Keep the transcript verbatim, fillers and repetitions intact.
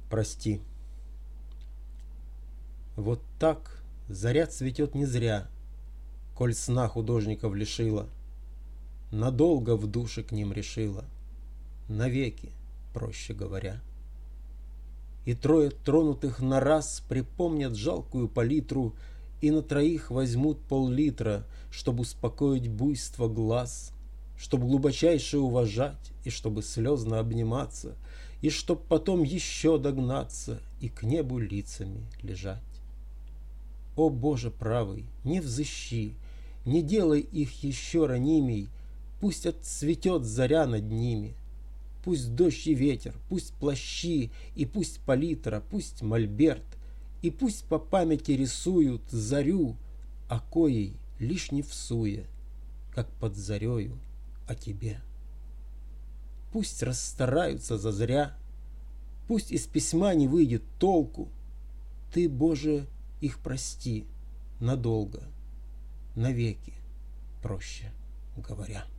прости. Вот так заря цветет не зря, коль сна художников лишила, надолго в душе к ним решила, навеки, проще говоря. И трое тронутых на раз припомнят жалкую палитру и на троих возьмут пол-литра, чтобы успокоить буйство глаз, чтобы глубочайше уважать и чтобы слезно обниматься, и чтоб потом еще догнаться и к небу лицами лежать. О Боже правый, не взыщи, не делай их еще ранимей, пусть отцветет заря над ними, пусть дождь и ветер, пусть плащи, и пусть палитра, пусть мольберт, и пусть по памяти рисуют зарю, о коей лишь не всуе, как под зарею о тебе. Пусть расстараются зазря, пусть из письма не выйдет толку, ты, Боже, их прости надолго, навеки, проще говоря.